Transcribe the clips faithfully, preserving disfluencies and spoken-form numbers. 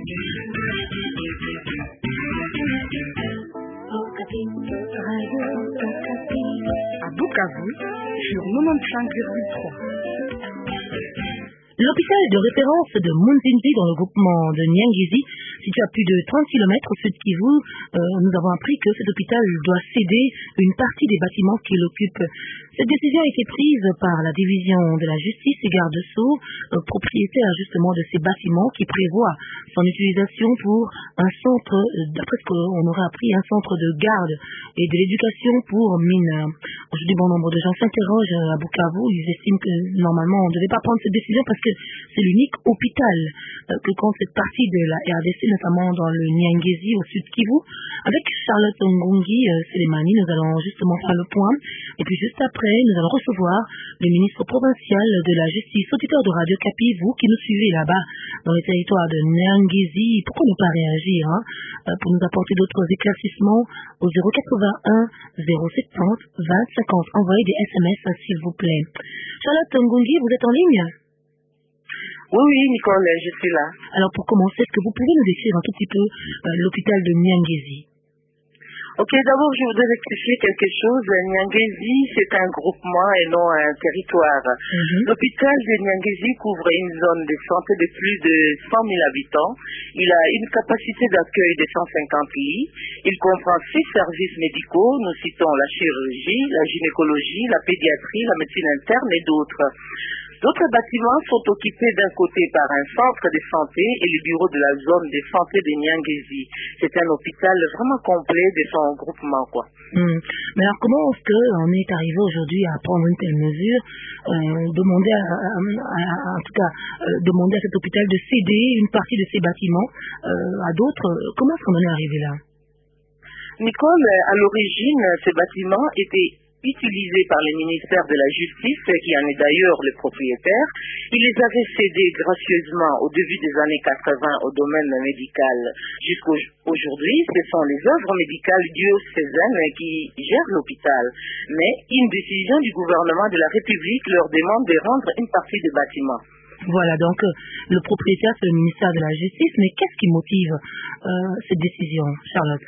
À Bukavu, sur quatre-vingt-quinze virgule trois. L'hôpital de référence de Munzinzi dans le groupement de Nyangezi, situé à plus de trente kilomètres au sud de Kivu, euh, nous avons appris que cet hôpital doit céder une partie des bâtiments qu'il occupe. Cette décision a été prise par la division de la justice et garde-sceaux, euh, propriétaire justement de ces bâtiments, qui prévoit son utilisation pour un centre, euh, d'après ce qu'on aurait appris, un centre de garde et de l'éducation pour mineurs. Aujourd'hui, bon nombre de gens s'interrogent à Bukavu. Ils estiment que normalement on ne devait pas prendre cette décision parce que c'est l'unique hôpital euh, que compte cette partie de la R D C, notamment dans le Nyangezi au sud Kivu. Avec Charlotte Ngungi euh, Selemani, nous allons justement faire le point. Et puis juste après, nous allons recevoir le ministre provincial de la justice, auditeur de Radio Kapi, vous qui nous suivez là-bas dans les territoires de Nyangezi. Pourquoi ne pas réagir hein, euh, pour nous apporter d'autres éclaircissements au zéro quatre-vingt-un zéro soixante vingt cinquante. Envoyez des S M S s'il vous plaît. Charlotte Ngungi, vous êtes en ligne? Oui, oui, Nicole, je suis là. Alors pour commencer, est-ce que vous pouvez nous décrire un tout petit peu euh, l'hôpital de Nyangezi? Ok, d'abord je voudrais rectifier quelque chose. Nyangezi, c'est un groupement et non un territoire. Mm-hmm. L'hôpital de Nyangezi couvre une zone de santé de plus de cent mille habitants. Il a une capacité d'accueil de cent cinquante lits. Il comprend six services médicaux. Nous citons la chirurgie, la gynécologie, la pédiatrie, la médecine interne et d'autres. D'autres bâtiments sont occupés d'un côté par un centre de santé et le bureau de la zone de santé de Nyangezi. C'est un hôpital vraiment complet de son groupement, quoi. Hum. Mais alors, comment est-ce qu'on est arrivé aujourd'hui à prendre une telle mesure, euh, demander à, à, à, à, en tout cas, euh, demander à cet hôpital de céder une partie de ses bâtiments euh, à d'autres? Comment est-ce qu'on en est arrivé là? Nicole, à l'origine, ces bâtiments étaient utilisés par le ministère de la Justice, qui en est d'ailleurs le propriétaire. Il les avait cédés gracieusement au début des années quatre-vingts au domaine médical. Jusqu'aujourd'hui, ce sont les œuvres médicales diocésaines qui gèrent l'hôpital. Mais une décision du gouvernement de la République leur demande de rendre une partie des bâtiments. Voilà, donc euh, le propriétaire, c'est le ministère de la Justice. Mais qu'est-ce qui motive euh, cette décision, Charlotte?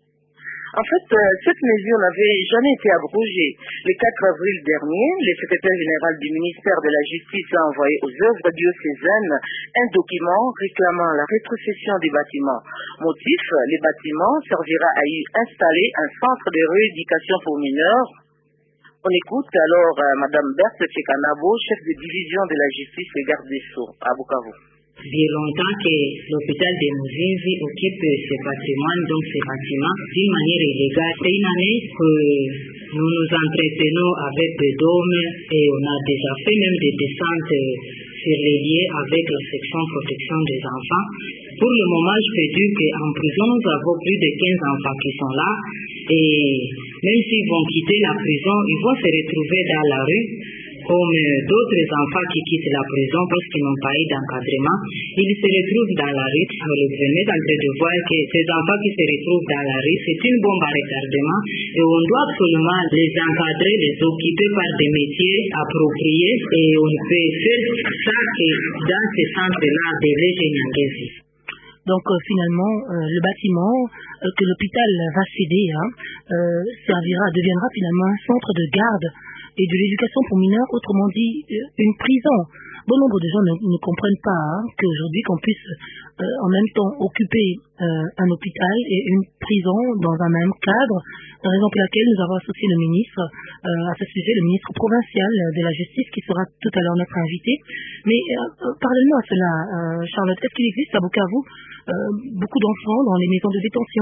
En fait, euh, cette mesure n'avait jamais été abrogée. Le quatre avril dernier, le secrétaire général du ministère de la Justice a envoyé aux œuvres diocésaines un document réclamant la rétrocession des bâtiments. Motif, les bâtiments servira à y installer un centre de rééducation pour mineurs. On écoute alors euh, Madame Berthe Tchekanabo, chef de division de la justice et garde des Sceaux à Bukavu. Il y a longtemps que l'hôpital de Munzinzi occupe ce patrimoine, donc ces bâtiments, d'une manière illégale. C'est une année que nous nous entretenons avec des dômes et on a déjà fait même des descentes sur les lieux avec la section protection des enfants. Pour le moment, je peux dire qu'en prison, nous avons plus de quinze enfants qui sont là et même s'ils vont quitter la prison, ils vont se retrouver dans la rue. Comme d'autres enfants qui quittent la prison parce qu'ils n'ont pas eu d'encadrement, ils se retrouvent dans la rue. Le gouvernement est en train de voir que ces enfants qui se retrouvent dans la rue, c'est une bombe à retardement et on doit absolument les encadrer, les occuper par des métiers appropriés et on peut faire ça que dans ce centre-là de Nyangezi. Donc euh, finalement, euh, le bâtiment euh, que l'hôpital va céder hein, euh, servira, deviendra finalement un centre de garde et de l'éducation pour mineurs, autrement dit une prison. Bon nombre de gens ne, ne comprennent pas hein, qu'aujourd'hui qu'on puisse euh, en même temps occuper euh, un hôpital et une prison dans un même cadre, raison pour laquelle nous avons associé le ministre euh, à ce sujet, le ministre provincial de la justice qui sera tout à l'heure notre invité. Mais euh, parlez-nous à cela, euh, Charlotte, est-ce qu'il existe à Bukavu euh, beaucoup d'enfants dans les maisons de détention?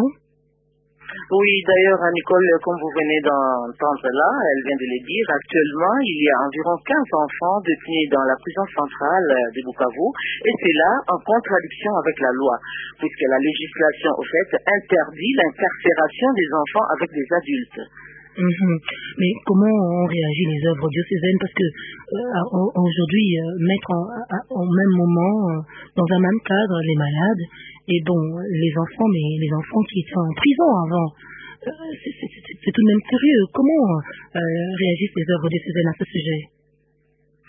Oui, d'ailleurs, Nicole, comme vous venez d'entendre là, elle vient de le dire, actuellement, il y a environ quinze enfants détenus dans la prison centrale de Bukavu, et c'est là en contradiction avec la loi, puisque la législation, au fait, interdit l'incarcération des enfants avec des adultes. Mmh. Mais comment ont réagi les œuvres diocésaines? Parce que euh, aujourd'hui, euh, mettre en, à, au même moment, euh, dans un même cadre, les malades et bon, les enfants, mais les enfants qui étaient en prison avant, euh, c'est, c'est, c'est, c'est tout de même curieux. Comment euh, réagissent les œuvres diocésaines à ce sujet?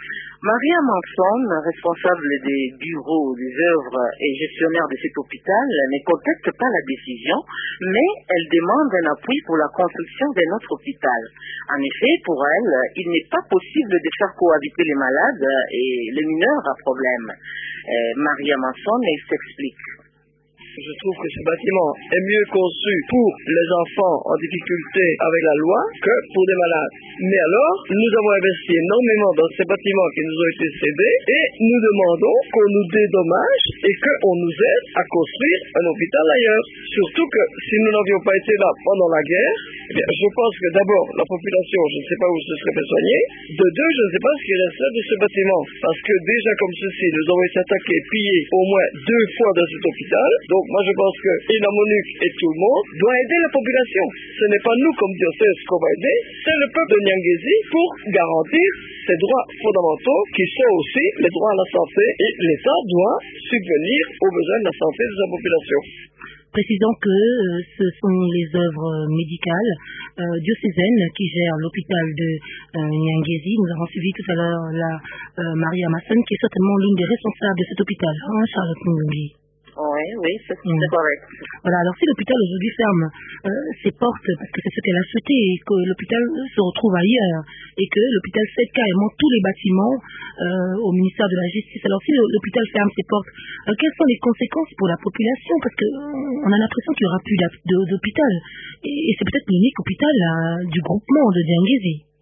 Maria Manson, responsable des bureaux, des œuvres et gestionnaire de cet hôpital, ne conteste pas la décision, mais elle demande un appui pour la construction d'un autre hôpital. En effet, pour elle, il n'est pas possible de faire cohabiter les malades et les mineurs à problème. Euh, Maria Manson s'explique. Je trouve que ce bâtiment est mieux conçu pour les enfants en difficulté avec la loi que pour des malades. Mais alors, nous avons investi énormément dans ces bâtiments qui nous ont été cédés et nous demandons qu'on nous dédommage et qu'on nous aide à construire un hôpital ailleurs. Surtout que si nous n'avions pas été là pendant la guerre, eh bien, je pense que d'abord, la population, je ne sais pas où se serait fait soigner. De deux, je ne sais pas ce qui resterait de ce bâtiment. Parce que déjà comme ceci, nous avons été attaqués, pillés au moins deux fois dans cet hôpital. Donc, moi, je pense que Ina Monique et tout le monde doit aider la population. Ce n'est pas nous, comme diocèse, qu'on va aider, c'est le peuple de Nyangezi pour garantir ses droits fondamentaux qui sont aussi les droits à la santé. Et l'État doit subvenir aux besoins de la santé de sa population. Précisons que euh, ce sont les œuvres médicales euh, diocésaines qui gèrent l'hôpital de euh, Nyangezi. Nous avons suivi tout à l'heure la euh, Maria Masson, qui est certainement l'une des responsables de cet hôpital, hein, Charlotte Mungi. Oui, oui, c'est mmh. correct. Voilà, alors si l'hôpital aujourd'hui ferme euh, ses portes, parce que c'est ce qu'elle a souhaité, et que l'hôpital se retrouve ailleurs, et que l'hôpital cède carrément tous les bâtiments euh, au ministère de la Justice, alors si l'hôpital ferme ses portes, euh, quelles sont les conséquences pour la population? Parce que euh, on a l'impression qu'il n'y aura plus d'hôpital, et, et c'est peut-être l'unique hôpital euh, du groupement de Nyangezi.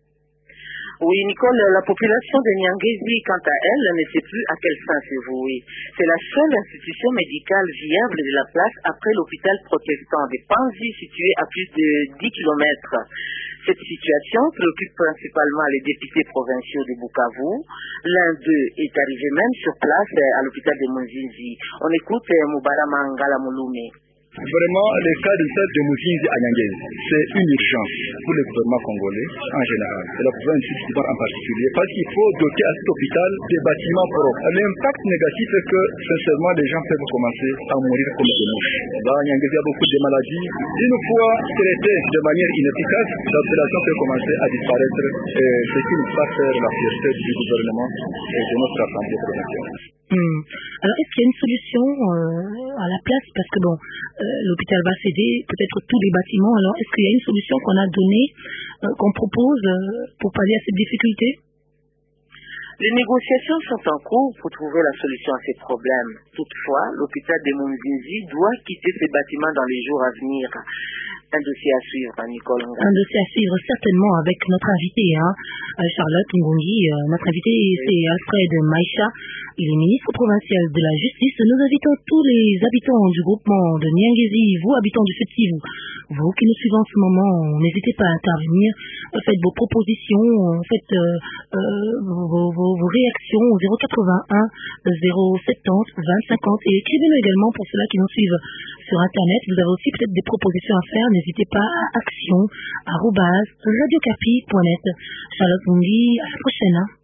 Oui, Nicole, la population de Nyangezi, quant à elle, ne sait plus à quel sein se vouer. C'est la seule institution médicale viable de la place après l'hôpital protestant de Panzi, situé à plus de dix kilomètres. Cette situation préoccupe principalement les députés provinciaux de Bukavu. L'un d'eux est arrivé même sur place à l'hôpital de Munzinzi. On écoute Moubara Mangala Mouloumé. Vraiment, le cas de cette de Mouzinzi à Nyangezi, c'est une urgence pour le gouvernement congolais en général, et la province du Sud en particulier, parce qu'il faut doter à cet hôpital des bâtiments propres. L'impact négatif est que, sincèrement, les gens peuvent commencer à mourir comme des mouches. Dans Nyangezi, il y a beaucoup de maladies. Une fois traitées de manière inefficace, la population peut commencer à disparaître, et ce qui ne pas faire la fierté du gouvernement et de notre assemblée provinciale. Hum. Alors, est-ce qu'il y a une solution euh, à la place? Parce que bon, euh, l'hôpital va céder peut-être tous les bâtiments. Alors, est-ce qu'il y a une solution qu'on a donnée, euh, qu'on propose euh, pour pallier à cette difficulté? Les négociations sont en cours pour trouver la solution à ces problèmes. Toutefois, l'hôpital de Munzinzi doit quitter ses bâtiments dans les jours à venir. Un dossier à suivre, hein, Nicole. Un dossier à suivre certainement avec notre invité, hein, Charlotte Ngongi. Euh, notre invité, c'est Alfred Maïcha. Il est ministre provincial de la Justice. Nous invitons tous les habitants du groupement de Nyangezi, vous habitants du Sud Kivu, vous qui nous suivez en ce moment, n'hésitez pas à intervenir. Faites vos propositions, faites euh, euh, vos, vos, vos réactions au zéro quatre-vingt-un zéro soixante-dix vingt cinquante et écrivez-nous également pour ceux-là qui nous suivent sur Internet. Vous avez aussi peut-être des propositions à faire. N'hésitez pas à action arobase radiocapi point net. Charlotte Mungi, à la prochaine. Hein.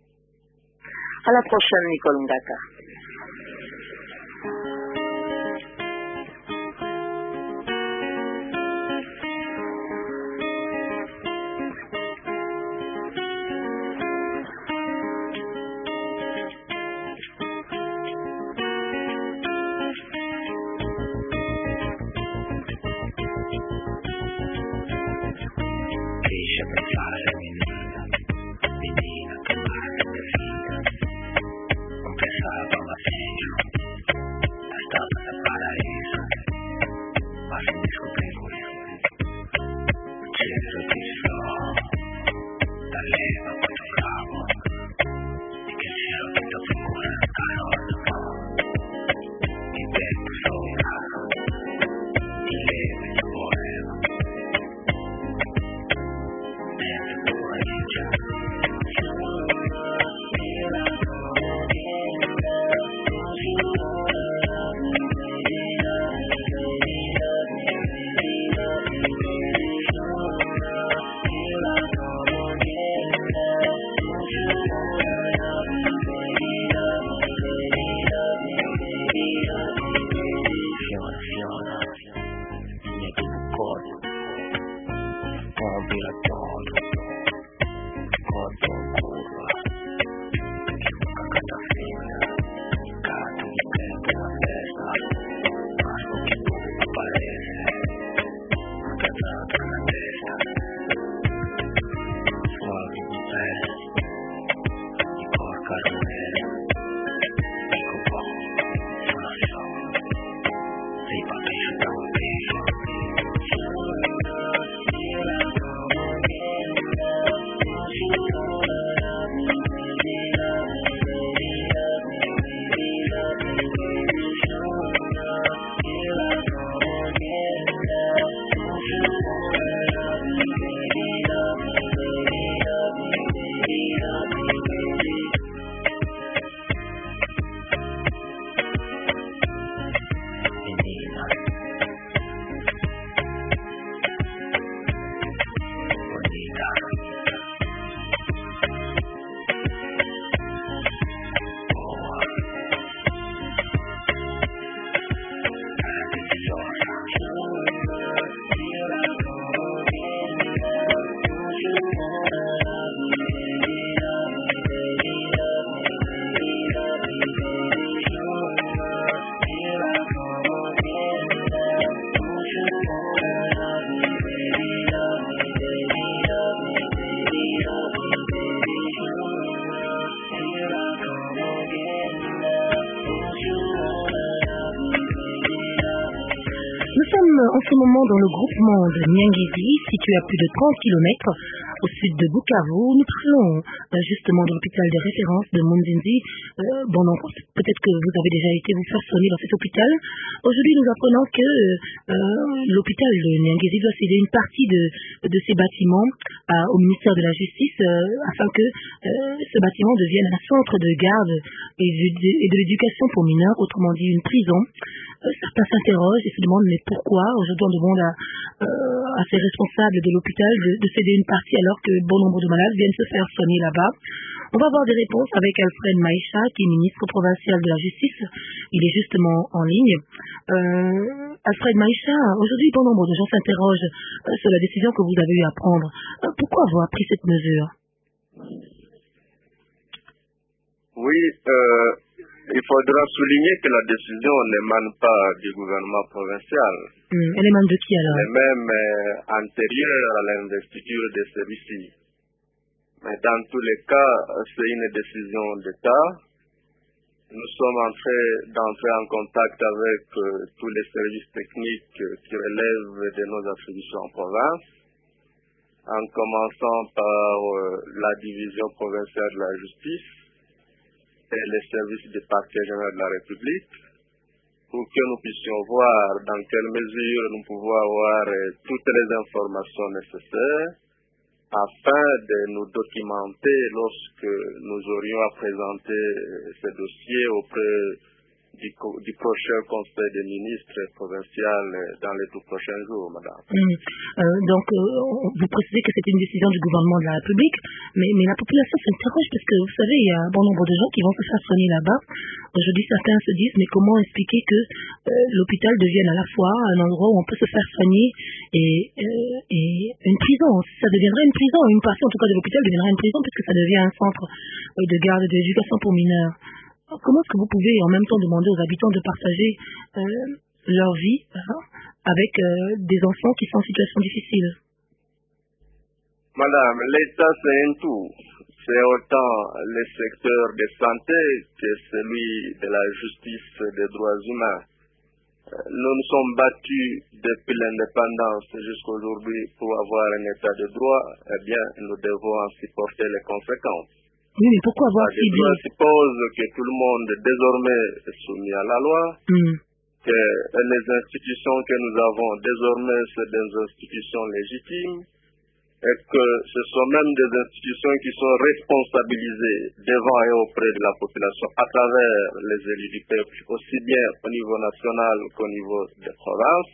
À la prochaine, Nicole Ngaka. Menina, menina, que mais me fica, com que sabe sommes en ce moment dans le groupement de Nyangezi, situé à plus de trente kilomètres au sud de Bukavu. Nous parlons euh, justement de l'hôpital de référence de Munzinzi. Euh, bon, donc, peut-être que vous avez déjà été vous faire soigner dans cet hôpital. Aujourd'hui, nous apprenons que euh, l'hôpital de Nyangezi doit céder une partie de, de ses bâtiments à, au ministère de la Justice euh, afin que euh, ce bâtiment devienne un centre de garde et de, et de l'éducation pour mineurs, autrement dit une prison. Euh, certains s'interrogent et se demandent mais pourquoi aujourd'hui on demande à, euh, à ces responsables de l'hôpital de, de céder une partie alors que bon nombre de malades viennent se faire soigner là-bas. On va avoir des réponses avec Alfred Maïcha, qui est ministre provincial de la Justice. Il est justement en ligne. Euh, Alfred Maïcha, aujourd'hui bon nombre de gens s'interrogent euh, sur la décision que vous avez eu à prendre. Euh, pourquoi avoir pris cette mesure? Oui, euh, il faudra souligner que la décision n'émane pas du gouvernement provincial. Hum, elle émane de qui alors? Elle est même euh, antérieure à l'investiture de celui-ci. Mais dans tous les cas, c'est une décision d'État. Nous sommes en train d'entrer en contact avec euh, tous les services techniques euh, qui relèvent de nos attributions en province, en commençant par euh, la division provinciale de la justice et les services du parquet général de la République, pour que nous puissions voir dans quelle mesure nous pouvons avoir euh, toutes les informations nécessaires afin de nous documenter lorsque nous aurions à présenter euh, ces dossiers auprès du, du prochain conseil des ministres provincial dans les tout prochains jours, madame. Mmh. Euh, donc, euh, vous précisez que c'était une décision du gouvernement de la République, mais, mais la population s'interroge parce que, vous savez, il y a un bon nombre de gens qui vont se faire soigner là-bas. Aujourd'hui, certains se disent, mais comment expliquer que euh, l'hôpital devienne à la fois un endroit où on peut se faire soigner et, euh, et une prison? Ça deviendrait une prison, une partie en tout cas de l'hôpital deviendrait une prison puisque ça devient un centre euh, de garde et d'éducation pour mineurs. Comment est-ce que vous pouvez en même temps demander aux habitants de partager euh, leur vie hein, avec euh, des enfants qui sont en situation difficile? Madame, l'État c'est un tout. C'est autant le secteur de santé que celui de la justice et des droits humains. Nous nous sommes battus depuis l'indépendance jusqu'à aujourd'hui pour avoir un état de droit. Eh bien, nous devons en supporter les conséquences. Oui, mais pourquoi avoir si bien? Je suppose que tout le monde désormais est soumis à la loi, mm. que les institutions que nous avons désormais, c'est des institutions légitimes, et que ce sont même des institutions qui sont responsabilisées devant et auprès de la population à travers les élus du peuple, aussi bien au niveau national qu'au niveau des provinces.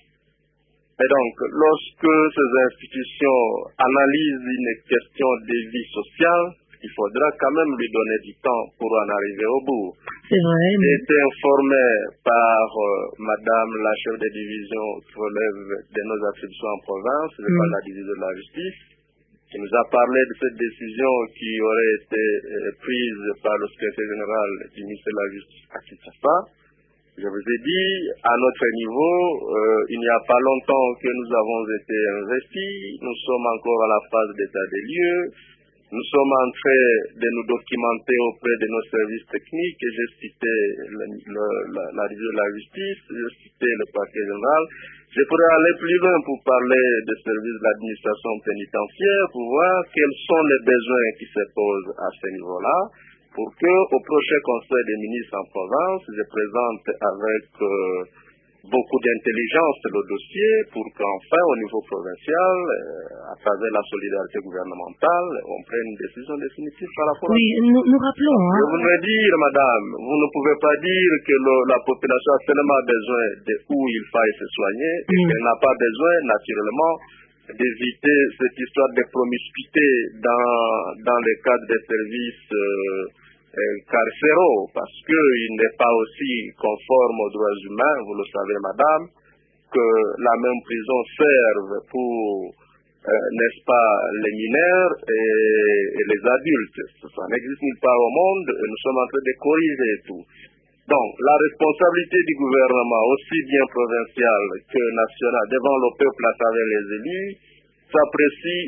Et donc, lorsque ces institutions analysent une question de vie sociale, il faudra quand même lui donner du temps pour en arriver au bout. C'est vrai. J'ai été informé par euh, madame la chef de division qui relève de nos attributions en province, mm. par la division de la justice, qui nous a parlé de cette décision qui aurait été euh, prise par le secrétaire général du ministère de la Justice à Kinshasa. Je vous ai dit, à notre niveau, euh, il n'y a pas longtemps que nous avons été investis, nous sommes encore à la phase d'état des lieux. Nous sommes en train de nous documenter auprès de nos services techniques. J'ai cité le, le, la, la division de la justice, j'ai cité le parquet général. Je pourrais aller plus loin pour parler des services de l'administration pénitentiaire, pour voir quels sont les besoins qui se posent à ce niveau-là, pour que au prochain conseil des ministres en province, je présente avec euh, beaucoup d'intelligence le dossier pour qu'enfin, au niveau provincial, euh, à travers la solidarité gouvernementale, on prenne une décision définitive par rapport oui, à ça. Oui, nous, nous rappelons. Hein. Je voudrais dire, madame, vous ne pouvez pas dire que le, la population a seulement besoin de où il faille se soigner, mm. et qu'elle n'a pas besoin, naturellement, d'éviter cette histoire de promiscuité dans, dans le cadre des services euh, carcéraux, parce qu'il n'est pas aussi conforme aux droits humains, vous le savez madame, que la même prison serve pour, euh, n'est-ce pas, les mineurs et, et les adultes. Ça n'existe nulle part au monde et nous sommes en train de corriger tout. Donc, la responsabilité du gouvernement, aussi bien provincial que national, devant le peuple à travers les élus, s'apprécie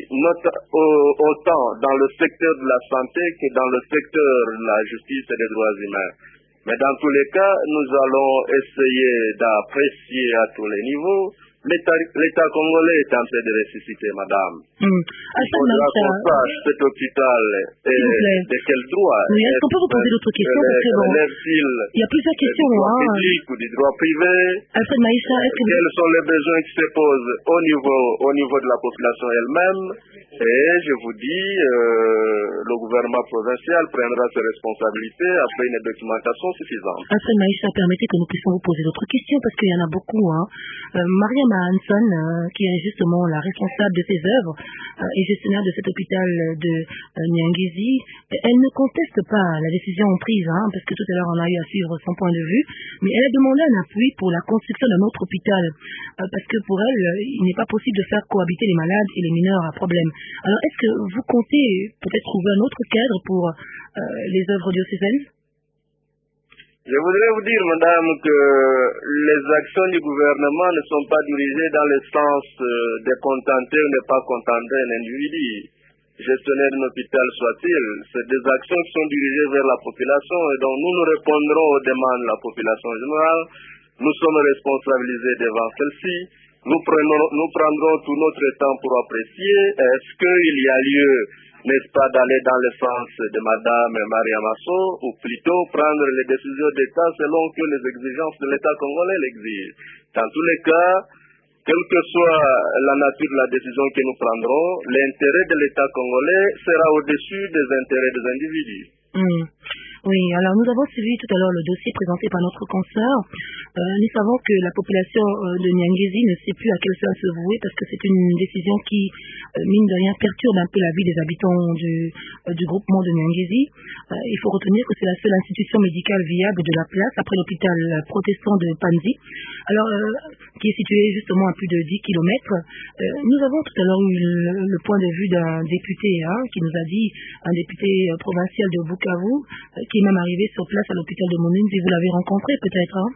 autant dans le secteur de la santé que dans le secteur de la justice et des droits humains. Mais dans tous les cas, nous allons essayer d'apprécier à tous les niveaux l'État congolais est en train de ressusciter, madame. Hum. Il faudra qu'on sache cet hôpital est de quel droit. Oui, est-ce qu'on peut vous poser d'autres questions? Parce que bon, il y a plusieurs questions. Du droit hein. public ou du droit privé. Alfred Maïssa, est-ce que vous... Quels sont les besoins qui se posent au niveau, au niveau de la population elle-même? Et je vous dis, euh, le gouvernement provincial prendra ses responsabilités après une documentation suffisante. Alfred Maïssa, permettez que nous puissions vous poser d'autres questions parce qu'il y en a beaucoup. Hein. Euh, Mariam Hanson, euh, qui est justement la responsable de ces œuvres euh, et gestionnaire de cet hôpital de euh, Nyangezi, elle ne conteste pas la décision prise, hein, parce que tout à l'heure on a eu à suivre son point de vue, mais elle a demandé un appui pour la construction d'un autre hôpital, euh, parce que pour elle, euh, il n'est pas possible de faire cohabiter les malades et les mineurs à problème. Alors, est-ce que vous comptez peut-être trouver un autre cadre pour euh, les œuvres diocésaines? Je voudrais vous dire, madame, que les actions du gouvernement ne sont pas dirigées dans le sens euh, de contenter ou ne pas contenter un individu, gestionnaire d'un hôpital soit-il. C'est des actions qui sont dirigées vers la population et donc nous nous répondrons aux demandes de la population générale. Nous sommes responsabilisés devant celle-ci. Nous, prenons, nous prendrons tout notre temps pour apprécier est-ce qu'il y a lieu, n'est-ce pas, d'aller dans le sens de Madame Maria Masso, ou plutôt prendre les décisions d'État selon que les exigences de l'État congolais l'exigent. Dans tous les cas, quelle que soit la nature de la décision que nous prendrons, l'intérêt de l'État congolais sera au-dessus des intérêts des individus. Mmh. Oui, alors nous avons suivi tout à l'heure le dossier présenté par notre consoeur. Euh, nous savons que la population euh, de Nyangezi ne sait plus à quel sens se vouer parce que c'est une décision qui, euh, mine de rien, perturbe un peu la vie des habitants du, euh, du groupement de Nyangezi. Euh, il faut retenir que c'est la seule institution médicale viable de la place après l'hôpital protestant de Panzi, alors euh, qui est situé justement à plus de dix kilomètres. Euh, nous avons tout à l'heure eu le, le point de vue d'un député hein, qui nous a dit, un député euh, provincial de Bukavu, euh, qui est même arrivé sur place à l'hôpital de Monune, si vous l'avez rencontré peut-être. Hein?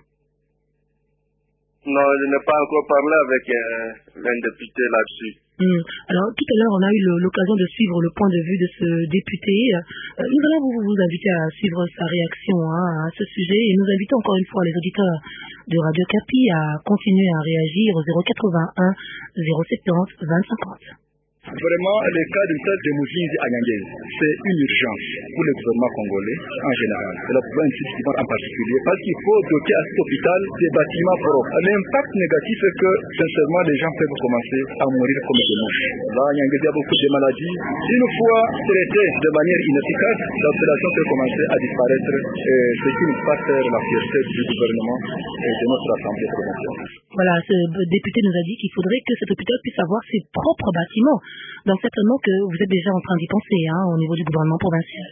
Non, je n'ai pas encore parlé avec euh, un député là-dessus. Hum. Alors tout à l'heure on a eu l'occasion de suivre le point de vue de ce député. Euh, nous allons vous, vous inviter à suivre sa réaction hein, à ce sujet et nous invitons encore une fois les auditeurs de Radio Capi à continuer à réagir au zéro quatre-vingt-un zéro soixante-dix vingt cinquante. Vraiment, le cas du stade de Mouzinzi à Nyangezi, c'est une urgence pour le gouvernement congolais en général. C'est le problème municipal en particulier, parce qu'il faut doter à cet hôpital des bâtiments propres. L'impact négatif est que, sincèrement, les gens peuvent commencer à mourir comme des mouches. Là, à Nyangezi, il y a beaucoup de maladies. Une fois traitées de manière inefficace, la population peut commencer à disparaître, et ce qui ne peut pas faire la fierté du gouvernement et de notre assemblée provinciale. Voilà, ce député nous a dit qu'il faudrait que cet hôpital puisse avoir ses propres bâtiments. Donc certainement que vous êtes déjà en train d'y penser hein, au niveau du gouvernement provincial.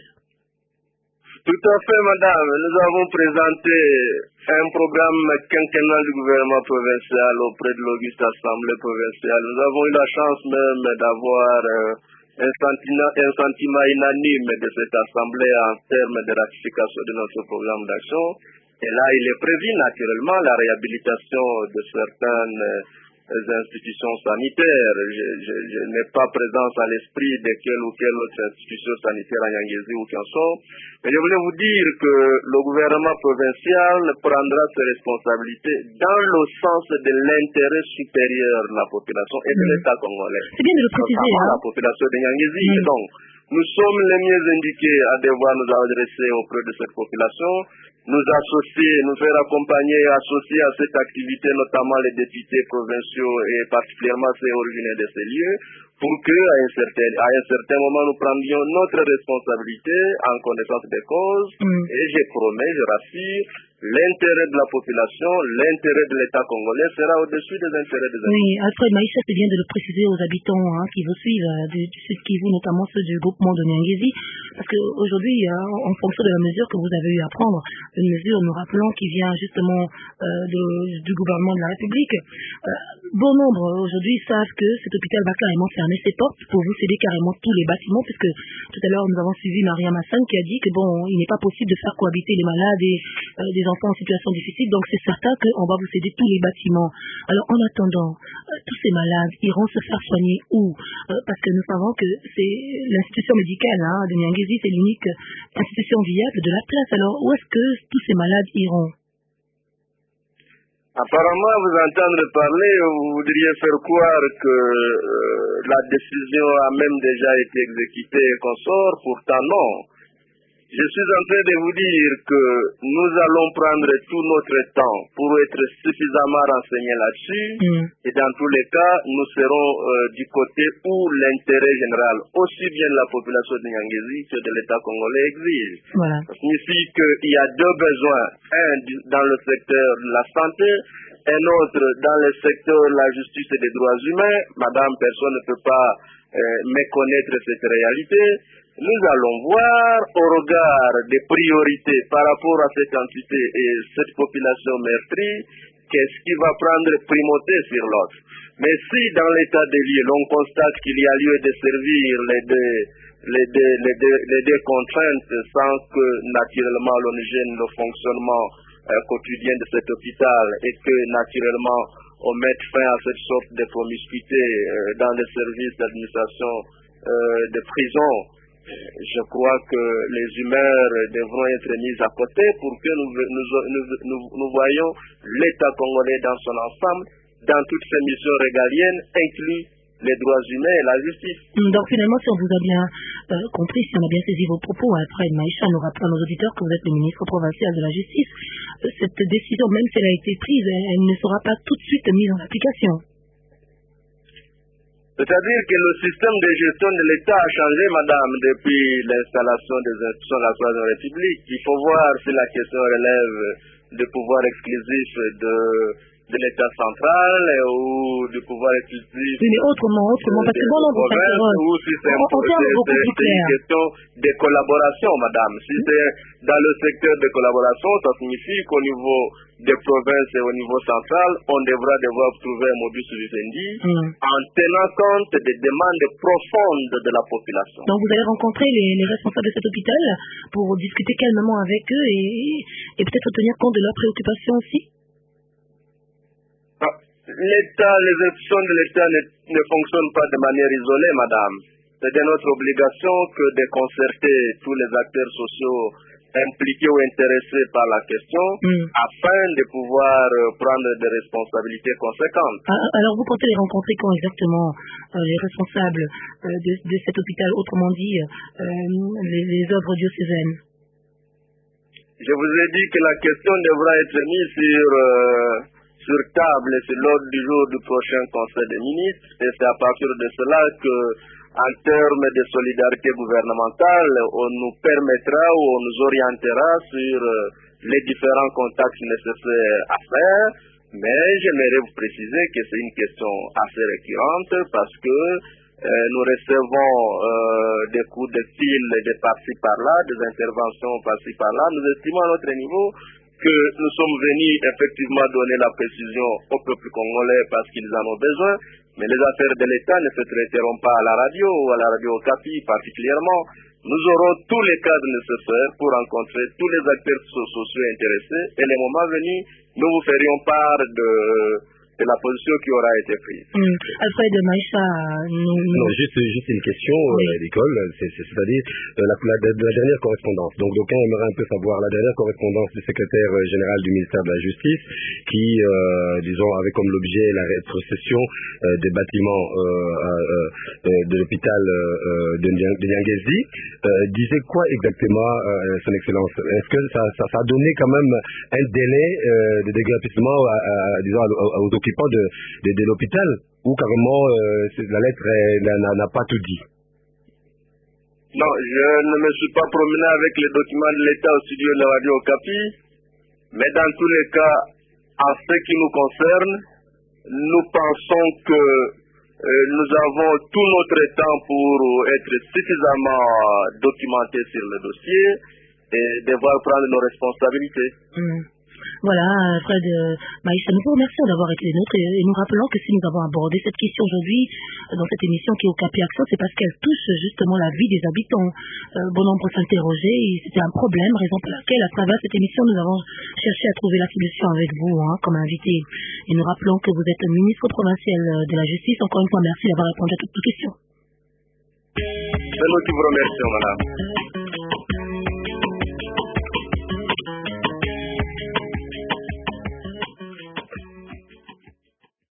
Tout à fait, madame. Nous avons présenté un programme quinquennal du gouvernement provincial auprès de l'Auguste Assemblée provinciale. Nous avons eu la chance même d'avoir euh, un, sentiment, un sentiment unanime de cette assemblée en termes de ratification de notre programme d'action. Et là, il est prévu naturellement la réhabilitation de certaines euh, institutions sanitaires. Je, je, je n'ai pas présence à l'esprit de quelle ou quelle autre institution sanitaire à Nyangezi ou Kianso. Mais je voulais vous dire que le gouvernement provincial prendra ses responsabilités dans le sens de l'intérêt supérieur de la population et de mmh. l'État congolais. C'est bien de le préciser. Hein? La population de Nyangezi. Mmh. Donc, nous sommes les mieux indiqués à devoir nous adresser auprès de cette population, nous associer, nous faire accompagner et associer à cette activité, notamment les députés provinciaux et particulièrement ceux originaires de ces lieux, pour que, à un certain, à un certain moment, nous prenions notre responsabilité en connaissance des causes. Mm. Et je promets, je rassure, l'intérêt de la population, l'intérêt de l'État congolais sera au-dessus des intérêts des habitants. Oui, Alfred Maïssa, c'est bien de le préciser aux habitants hein, qui vous suivent, euh, du, du Sud Kivu, notamment ceux du groupement de Nyangezi, parce qu'aujourd'hui, euh, en fonction de la mesure que vous avez eu à prendre, une mesure, nous rappelons, qui vient justement euh, de, du gouvernement de la République, euh, bon nombre aujourd'hui savent que cet hôpital va carrément fermer ses portes pour vous céder carrément tous les bâtiments, puisque tout à l'heure nous avons suivi Maria Massan qui a dit que bon, il n'est pas possible de faire cohabiter les malades et euh, des enfants en situation difficile, donc c'est certain qu'on va vous céder tous les bâtiments. Alors en attendant, euh, tous ces malades iront se faire soigner où euh, Parce que nous savons que c'est l'institution médicale hein, de Nyangezi, c'est l'unique institution viable de la place. Alors où est-ce que tous ces malades iront? Apparemment, vous entendre parler, vous voudriez faire croire que euh, la décision a même déjà été exécutée et qu'on sort, pourtant non. Je suis en train de vous dire que nous allons prendre tout notre temps pour être suffisamment renseignés là-dessus. Mm. Et dans tous les cas, nous serons euh, du côté où l'intérêt général, aussi bien de la population de Nyangezi que de l'État congolais exige. Voilà. Ça signifie qu'il y a deux besoins. Un dans le secteur de la santé, un autre dans le secteur de la justice et des droits humains. Madame, personne ne peut pas euh, méconnaître cette réalité. Nous allons voir au regard des priorités par rapport à cette entité et cette population meurtrie, qu'est-ce qui va prendre primauté sur l'autre. Mais si dans l'état des lieux, l'on constate qu'il y a lieu de servir les deux, les deux, les deux, les deux contraintes sans que naturellement l'on gêne le fonctionnement euh, quotidien de cet hôpital et que naturellement on mette fin à cette sorte de promiscuité euh, dans les services d'administration euh, de prison, je crois que les humeurs devront être mises à côté pour que nous, nous, nous, nous, nous voyions l'État congolais dans son ensemble, dans toutes ses missions régaliennes, inclus les droits humains et la justice. Donc finalement, si on vous a bien euh, compris, si on a bien saisi vos propos, après Maïcha nous rappelle à nos auditeurs que vous êtes le ministre provincial de la justice, euh, cette décision, même si elle a été prise, elle ne sera pas tout de suite mise en application. C'est-à-dire que le système de gestion de l'État a changé, madame, depuis l'installation des institutions de la Troisième République. Il faut voir si la question relève de pouvoir exclusif de, de l'État central ou du pouvoir exclusif oui, mais autrement, autrement, parce que bon, on province, ou si c'est une question de collaboration, madame. Si c'est dans le secteur de collaboration, ça signifie qu'au niveau des provinces et au niveau central, on devra devoir trouver un modus vivendi mm. en tenant compte des demandes profondes de la population. Donc vous allez rencontrer les, les responsables de cet hôpital pour discuter calmement avec eux et, et peut-être tenir compte de leurs préoccupations aussi? ah, L'État, les institutions de l'État ne, ne fonctionnent pas de manière isolée, madame. C'est de notre obligation que de concerter tous les acteurs sociaux impliqués ou intéressés par la question mm. afin de pouvoir euh, prendre des responsabilités conséquentes. Ah, alors vous comptez les rencontrer quand exactement euh, les responsables euh, de, de cet hôpital, autrement dit euh, les, les œuvres diocésaines? Je vous ai dit que la question devra être mise sur, euh, sur table et sur l'ordre du jour du prochain Conseil des ministres et c'est à partir de cela que en termes de solidarité gouvernementale, on nous permettra ou on nous orientera sur les différents contacts nécessaires à faire. Mais j'aimerais vous préciser que c'est une question assez récurrente parce que euh, nous recevons euh, des coups de fil de par-ci par-là, des interventions par-ci par-là. Nous estimons à notre niveau que nous sommes venus effectivement donner la précision au peuple congolais parce qu'ils en ont besoin. Mais les affaires de l'État ne se traiteront pas à la radio ou à la radio Okapi particulièrement. Nous aurons tous les cadres nécessaires pour rencontrer tous les acteurs sociaux intéressés et le moment venu, nous vous ferions part de, de la position qui aura été prise. Mmh. Alfred Maïcha, nous... Non, juste, juste une question, oui. euh, Nicole, c'est-à-dire euh, la, la, la dernière correspondance. Donc d'aucuns aimeraient un peu savoir la dernière correspondance du secrétaire général du ministère de la Justice qui, euh, disons, avait comme l'objet la rétrocession euh, des bâtiments euh, euh, euh, de l'hôpital euh, de, de Nyangezi. Euh, disait quoi exactement, euh, son excellence? Est-ce que ça, ça, ça a donné quand même un délai euh, de déguerpissement à, à, disons, aux occupants de, de, de l'hôpital ou carrément euh, la lettre n'a pas tout dit? Non, je ne me suis pas promené avec les documents de l'État au studio de la radio Okapi, mais dans tous les cas, en ce qui nous concerne, nous pensons que Euh, nous avons tout notre temps pour être suffisamment documentés sur le dossier et devoir prendre nos responsabilités. Mmh. Voilà, Fred euh, Maïcha, nous vous remercions d'avoir été les nôtres et, et nous rappelons que si nous avons abordé cette question aujourd'hui euh, dans cette émission qui est au Okapi Action, c'est parce qu'elle touche justement la vie des habitants. Euh, bon nombre s'interrogeait et c'était un problème, raison pour laquelle à travers cette émission nous avons cherché à trouver la solution avec vous hein, comme invité. Et nous rappelons que vous êtes ministre provincial de la Justice. Encore une fois, merci d'avoir répondu à toutes nos questions. C'est nous qui vous remercions, madame.